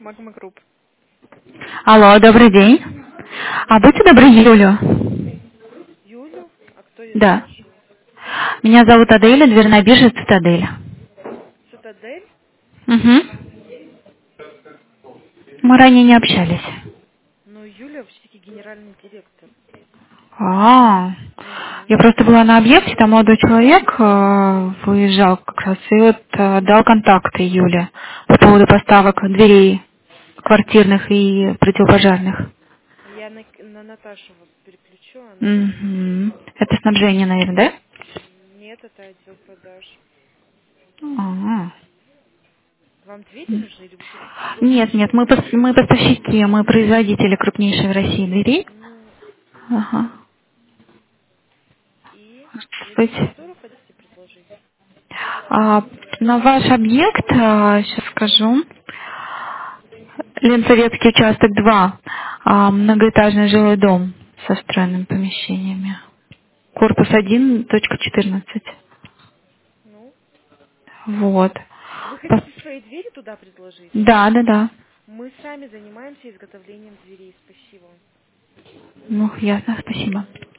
Магма Групп. Алло, добрый день. Будьте добры, Юлю. Юлю? А кто ее Да. спрашивает? Меня зовут Аделя, дверная биржа Цитадель. Цитадель? Угу. Мы ранее не общались. Ну, Юля все-таки генеральный директор. А, Угу. я просто была на объекте, там молодой человек выезжал как раз, и вот дал контакты Юле по поводу поставок дверей квартирных и противопожарных. Я на Наташу вас переключу, она вам... Угу. Это снабжение, наверное, да? Нет, это отдел продаж. А. Вам двери нужны или вы все-таки Нет, нет, собственничаете? мы поставщики, мы производители крупнейшей в России дверей. Ну, Ага. и вы Быть. температуру хотите предложить? А, на ваш объект, сейчас скажу, Ленсоветский участок 2, многоэтажный жилой дом со встроенными помещениями. Корпус 1.14. Ну, Вот. вы По- хотите свои двери туда предложить? Да, да, да. Мы сами занимаемся изготовлением дверей. Спасибо. Ну, ясно, спасибо.